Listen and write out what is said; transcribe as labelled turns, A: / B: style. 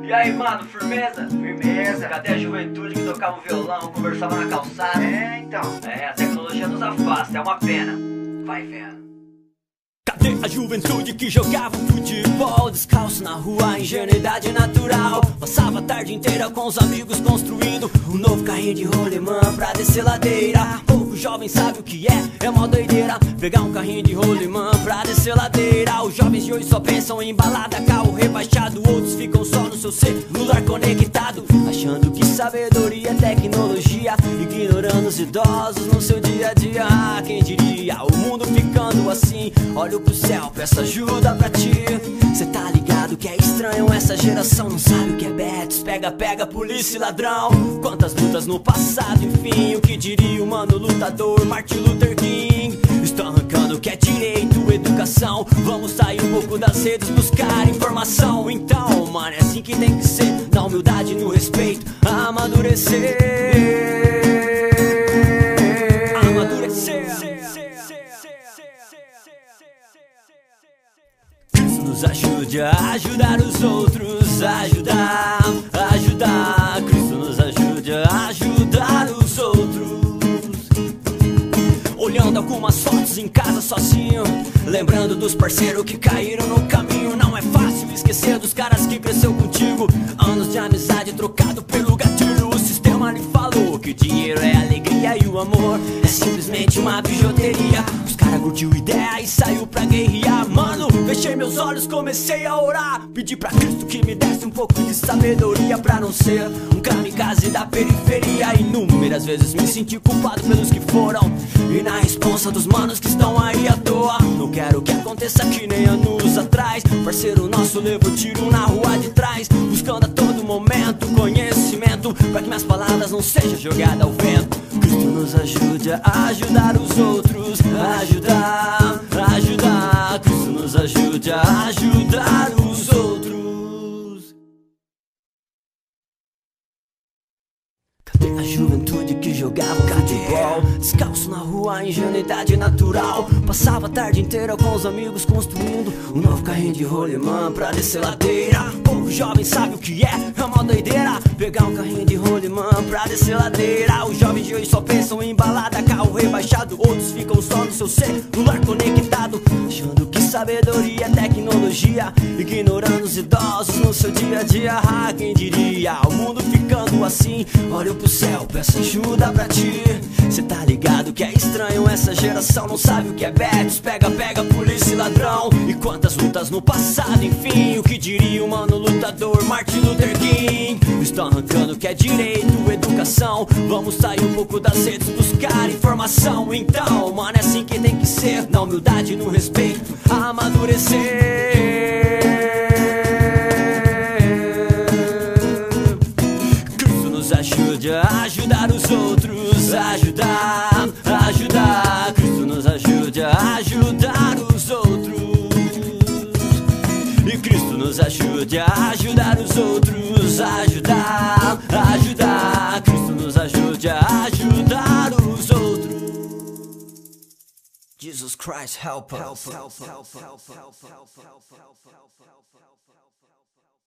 A: E aí, mano, firmeza?
B: Firmeza.
A: Cadê a juventude que tocava um violão, conversava na calçada?
B: Então.
A: A tecnologia nos afasta, é uma pena. Vai vendo.
C: Cadê a juventude que jogava futebol descalço na rua, ingenuidade natural? Passava a tarde inteira com os amigos construindo um novo carrinho de rolemã pra descer ladeira. Pouco jovem sabe o que é uma doideira pegar um carrinho de rolemã pra descer ladeira. Os jovens de hoje só pensam em balada, carro rebaixado. Outros ficam só no seu celular conectado, achando que sabedoria é tecnologia, ignorando os idosos no seu dia a dia. Quem diria, o mundo ficando assim. Olho pro céu, peço ajuda pra ti. Cê tá ligado que é estranho, essa geração não sabe o que é Betis. Pega, polícia e ladrão. Quantas lutas no passado, enfim. O que diria o mano lutador Martin Luther King? Estão arrancando o que é direito, educação. Vamos sair um pouco das redes, buscar informação. Então, mano, é assim que tem que ser. Na humildade, no respeito, amadurecer. Nos ajude a ajudar os outros, ajudar. Cristo nos ajude a ajudar os outros. Olhando algumas fotos em casa sozinho, lembrando dos parceiros que caíram no caminho. Não é fácil esquecer dos caras que cresceu contigo. Anos de amizade trocado pelo gatilho. O sistema lhe falou que dinheiro é alegria e o amor é simplesmente uma bijuteria. Os caras curtiu ideia e saiu pra guerrear. Mano, fechei meus olhos, comecei a orar. Pedi pra Cristo que me desse um pouco de sabedoria pra não ser um kamikaze da periferia. Inúmeras vezes me senti culpado pelos que foram e na responsa dos manos que estão aí à toa. Não quero que aconteça que nem anos atrás. Parceiro nosso levou tiro na rua de trás, buscando a todo momento conhecimento, pra que minhas palavras não sejam jogadas ao vento. Cristo nos ajude a ajudar os outros, ajudar. Cristo nos ajude a ajudar os outros. Cadê a juventude que jogava futebol descalço na rua, ingenuidade natural? Passava a tarde inteira com os amigos construindo um novo carrinho de rolemã pra descer ladeira. Pouco jovem sabe o que é uma doideira pegar um carrinho de rolemã pra descer ladeira. Os jovens de hoje só pensam em balada, carro rebaixado. Outros ficam só no seu celular conectado, achando que sabedoria é tecnologia, ignorando os idosos no seu dia a dia. Quem diria, o mundo ficando assim. Olho pro céu, peço ajuda pra ti. Cê tá ligado que é estranho, essa geração não sabe o que é Betis. Pega, polícia e ladrão. E quantas lutas no passado, enfim. O que diria o mano lutador Martin Luther King? Estão arrancando o que é direito, educação. Vamos sair um pouco das redes, buscar informação. Então, mano, é assim que tem que ser. Na humildade, no respeito, amadurecer. Cristo nos ajude a ajudar os outros, ajudar. Cristo nos ajude a ajudar os outros. E Cristo nos ajude a ajudar os outros, ajudar. Cristo nos ajude a ajudar os outros. Jesus Christ, help us.